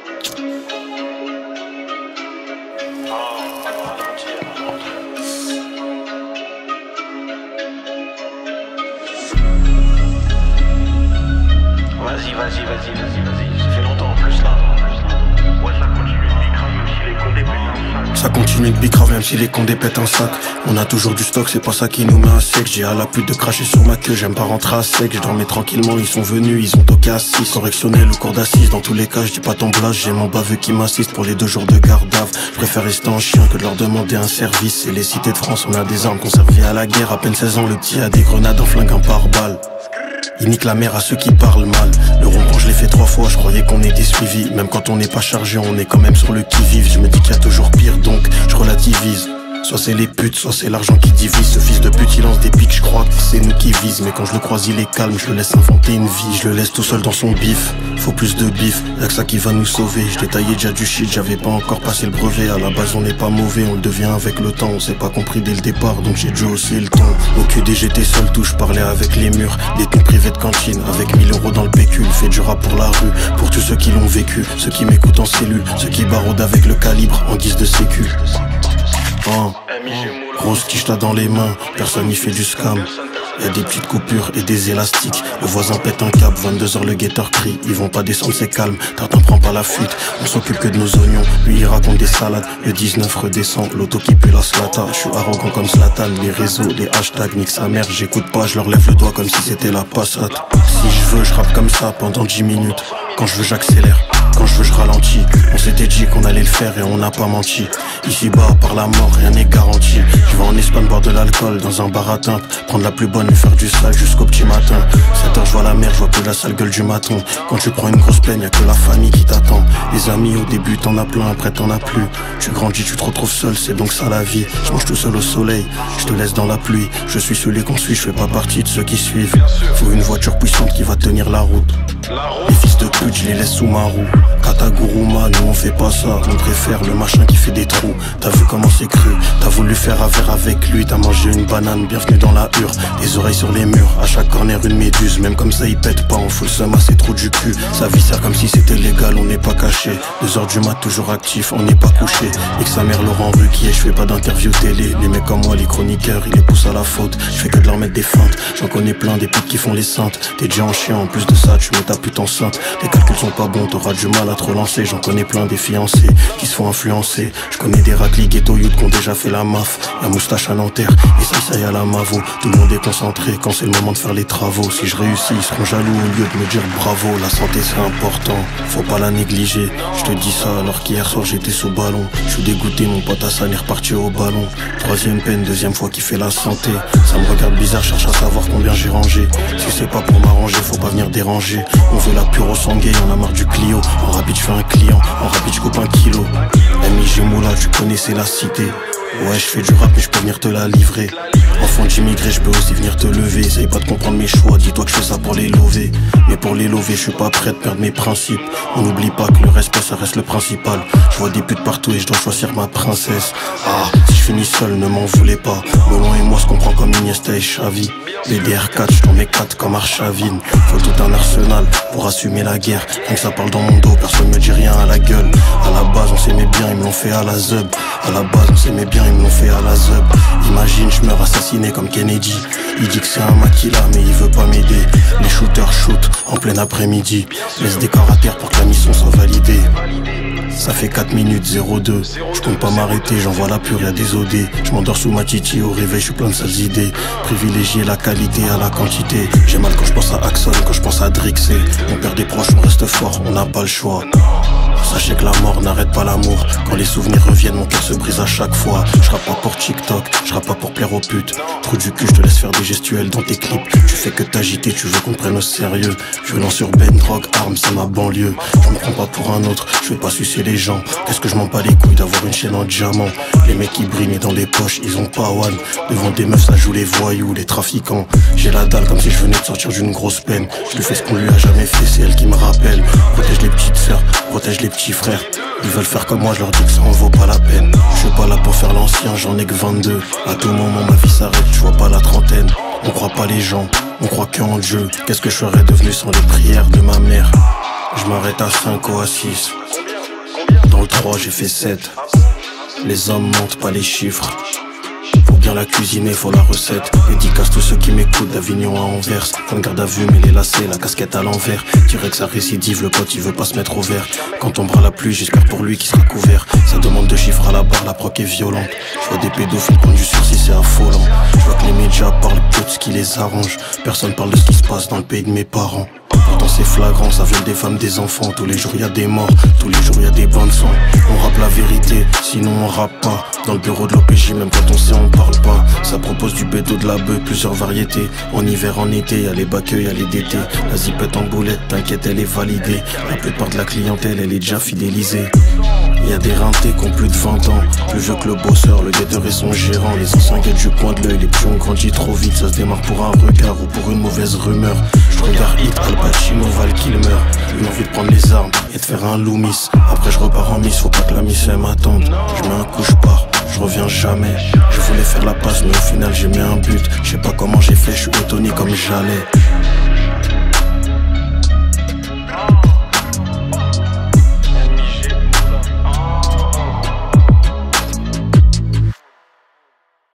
Vas-y. Ça fait longtemps en plus là. Ouais, ça continue de bicrave même si les condés pètent un sac. On a toujours du stock, c'est pas ça qui nous met à sec. J'ai à la pute de cracher sur ma queue, j'aime pas rentrer à sec. Je dormais tranquillement, ils sont venus, ils ont toqué à 6. Correctionnel ou cours d'assises, dans tous les cas je dis pas ton blage. J'ai mon baveux qui m'assiste pour les 2 jours de garde d'ave. Je préfère rester en chien que de leur demander un service. C'est les cités de France, on a des armes qu'on servait à la guerre. À peine 16 ans, le petit a des grenades, un flingue, un pare-balles. Il nique la mère à ceux qui parlent mal. Le rond-point je l'ai fait 3 fois, je croyais qu'on était suivi. Même quand on n'est pas chargé, on est quand même sur le qui-vive. Je me dis qu'il y a toujours pire, donc je relativise. Soit c'est les putes, soit c'est l'argent qui divise. Ce fils de pute il lance des pics, je crois que c'est nous qui vise. Mais quand je le croise il est calme, je le laisse inventer une vie. Je le laisse tout seul dans son bif, faut plus de bif, y'a que ça qui va nous sauver. Je détaillais déjà du shit, j'avais pas encore passé le brevet. À la base on n'est pas mauvais, on le devient avec le temps. On s'est pas compris dès le départ, donc j'ai dû hausser le ton. Au QD j'étais seul tout, je parlais avec les murs. Détenu privé de cantine, avec 1000 € dans le pécule. Fait du rap pour la rue, pour tous ceux qui l'ont vécu. Ceux qui m'écoutent en cellule, ceux qui baraudent avec le calibre en guise de sécu. Grosse quiche là dans les mains, personne n'y fait du scam. Y'a des petites coupures et des élastiques. Le voisin pète un câble, 22h le guetteur crie. Ils vont pas descendre, c'est calme, Tartin prend pas la fuite. On s'occupe que de nos oignons, lui il raconte des salades. Le 19 redescend, l'auto qui pue la slata. Je suis arrogant comme Zlatan, les réseaux, les hashtags, nique sa mère. J'écoute pas, je leur lève le doigt comme si c'était la passate. Si je veux, je rappe comme ça pendant 10 minutes. Quand je veux, j'accélère. Quand je veux je ralentis. On s'était dit qu'on allait le faire et on n'a pas menti. Ici bas par la mort rien n'est garanti. Je vais en Espagne boire de l'alcool dans un bar à teinte. Prendre la plus bonne et faire du sale jusqu'au petit matin. 7h je vois la mer, je vois plus la sale gueule du maton. Quand tu prends une grosse peine y'a que la famille qui t'attend. Les amis au début t'en as plein, après t'en as plus. Tu grandis, tu te retrouves seul, c'est donc ça la vie. Je mange tout seul au soleil, je te laisse dans la pluie. Je suis celui qu'on suit, je fais pas partie de ceux qui suivent. Faut une voiture puissante qui va tenir la route. Les fils de pute je les laisse sous ma roue. Kataguruma, nous on fait pas ça. On préfère le machin qui fait des trous. T'as vu comment c'est cru, t'as voulu faire affaire avec lui. T'as mangé une banane, bienvenue dans la hure. Des oreilles sur les murs, à chaque corner une méduse. Même comme ça il pète pas, on fout le seum à ses trous du cul. Sa vie sert comme si c'était légal, on n'est pas caché. 2h du mat, toujours actif, on n'est pas couché. Et que sa mère Laurent Ruquier, je fais pas d'interview télé. Les mecs comme moi, les chroniqueurs, ils les poussent à la faute. Je fais que de leur mettre des feintes, j'en connais plein des putes qui font les saintes. T'es déjà en chien, en plus de ça tu mets ta pute enceinte. Les calculs sont pas bons, t'auras du mal à te relancer. J'en connais plein des fiancés qui se font influencer. Je connais des raclis ghetto youth qui ont déjà fait la maf. La moustache à Nanterre, et ça y est à la Mavo. Tout le monde est concentré quand c'est le moment de faire les travaux. Si je réussis, ils seront jaloux au lieu de me dire bravo. La santé c'est important, faut pas la négliger. Je te dis ça alors qu'hier soir j'étais sous ballon. Je suis dégoûté, mon pote Hassan est reparti au ballon. 3ème peine, 2ème fois qu'il fait la santé. Ça me regarde bizarre, cherche à savoir combien j'ai rangé. Si c'est pas pour m'arranger, faut pas venir déranger. On veut la pure au sangué, on a marre du Clio. En rapide je fais un client, en rapide je coupe 1 kilo. MIG Moula, tu connais c'est la cité. Ouais je fais du rap mais je peux venir te la livrer. Enfant d'immigré je peux aussi venir te lever. Essaye pas de comprendre mes choix, dis-toi que je fais ça pour les lover. Mais pour les lover je suis pas prêt de perdre mes principes. On n'oublie pas que le respect ça reste le principal. Je vois des putes partout et je dois choisir ma princesse. Ah, si je finis seul ne m'en voulez pas. Melon et moi se comprend comme Iniesta et Xavi. BDR4 je t'en mets 4 comme Arshavin. Faut tout un arsenal pour assumer la guerre. Rien que ça parle dans mon dos, personne me dit rien à la gueule. À la base on s'aimait bien, ils me l'ont fait à la zeub. À la base on s'aimait bien, ils me l'ont fait à la zeub. Imagine je meurs assassiné comme Kennedy. Il dit que c'est un maquila mais il veut pas m'aider. Les shooters shoot en plein après-midi. Laisse des corps à terre pour que la mission soit validée. Ça fait 4 minutes 02. Je compte pas m'arrêter, j'envoie la pure, y'a des OD. Je m'endors sous ma titi, au réveil je suis plein de sales idées. Privilégier la qualité à la quantité. J'ai mal quand je pense à Axon, quand je pense à Drixé. On perd des proches, on reste fort, on n'a pas le choix. Sachez que la mort n'arrête pas l'amour. Quand les souvenirs reviennent, mon cœur se brise à chaque fois. Je rappe pas pour TikTok, je rappe pas pour plaire aux putes. Trou du cul, je te laisse faire des gestuels dans tes clips. Tu fais que t'agiter, tu veux qu'on prenne au sérieux. Violence urbaine, drogue, armes, c'est ma banlieue. Je me prends pas pour un autre, je vais pas sucer les gens. Qu'est-ce que je m'en bats les couilles d'avoir une chaîne en diamant. Les mecs qui brillent mais dans les poches, ils ont pas one. Devant des meufs, ça joue les voyous, les trafiquants. J'ai la dalle comme si je venais de sortir d'une grosse peine. Je lui fais ce qu'on lui a jamais fait, c'est elle qui me rappelle. Protège les petites sœurs, protège les petits frères. Ils veulent faire comme moi, je leur dis que ça en vaut pas la peine. Je suis pas là pour faire l'ancien, j'en ai que 22. À tout moment ma vie s'arrête, je vois pas la trentaine. On croit pas les gens, on croit que en Dieu. Qu'est-ce que je serais devenu sans les prières de ma mère? Je m'arrête à 5 ou à 6. dans le 3 j'ai fait 7. Les hommes mentent pas les chiffres. Pour bien la cuisiner, faut la recette. Dédicace tous ceux qui m'écoutent d'Avignon à Anvers. Fin de garde à vue, mais les lacets, la casquette à l'envers. Dirait que ça récidive, le pote il veut pas se mettre au vert. Quand tombera la pluie, j'espère pour lui qu'il sera couvert. Ça demande de chiffres à la barre, la proc est violente. Je vois des pédophiles prendre du sursis, c'est affolant. Je vois que les médias parlent que de ce qui les arrange. Personne parle de ce qui se passe dans le pays de mes parents. Pourtant c'est flagrant, ça vient des femmes, des enfants. Tous les jours y a des morts, tous les jours y a des bandes son. On rappe la vérité, sinon on rappe pas. Dans le bureau de l'OPJ, même quand on sait on parle pas. Ça propose du bédo, de la bœuf, plusieurs variétés. En hiver, en été, y'a les bacs, y'a les DT. La zipette en boulette, t'inquiète elle est validée. La plupart de la clientèle elle est déjà fidélisée. Y'a des rentés qui ont plus de 20 ans. Plus vieux que le bosseur, le guetteur et son gérant. Les anciens guettent du coin de l'œil, les petits ont grandi trop vite. Ça se démarre pour un regard ou pour une mauvaise rumeur. Je regarde Hit, Al Pacino, Val Kilmer. Une envie de prendre les armes et de faire un Loomis. Après je repars en miss, faut pas que la miss elle m'attende. Je mets un coup, je pars, je reviens jamais. Je voulais faire la passe mais au final j'ai mis un but. Je sais pas comment j'ai fait, je suis étonné comme j'allais.